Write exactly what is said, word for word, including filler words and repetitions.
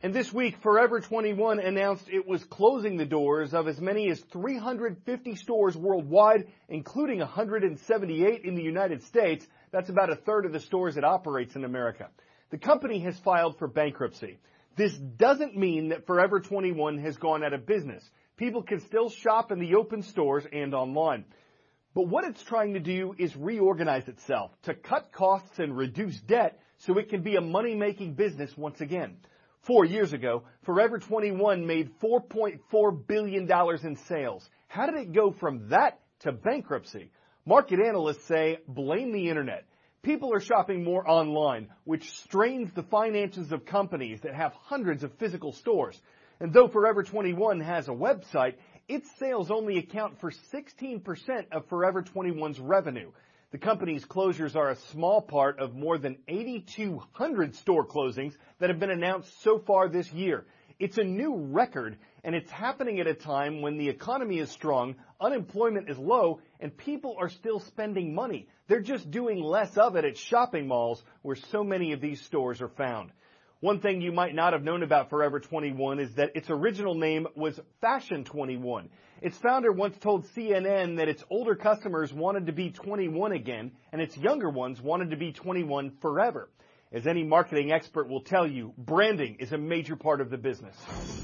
And this week, Forever twenty-one announced it was closing the doors of as many as three hundred fifty stores worldwide, including one hundred seventy-eight in the United States. That's about a third of the stores it operates in America. The company has filed for bankruptcy. This doesn't mean that Forever twenty-one has gone out of business. People can still shop in the open stores and online. But what it's trying to do is reorganize itself to cut costs and reduce debt so it can be a money-making business once again. Four years ago, Forever twenty-one made four point four billion dollars in sales. How did it go from that to bankruptcy? Market analysts say blame the internet. People are shopping more online, which strains the finances of companies that have hundreds of physical stores. And though Forever twenty-one has a website, its sales only account for sixteen percent of Forever twenty-one's revenue. The company's closures are a small part of more than eight thousand two hundred store closings that have been announced so far this year. It's a new record, and it's happening at a time when the economy is strong, unemployment is low, and people are still spending money. They're just doing less of it at shopping malls where so many of these stores are found. One thing you might not have known about Forever twenty-one is that its original name was Fashion twenty-one. Its founder once told C N N that its older customers wanted to be twenty-one again, and its younger ones wanted to be twenty-one forever. As any marketing expert will tell you, branding is a major part of the business.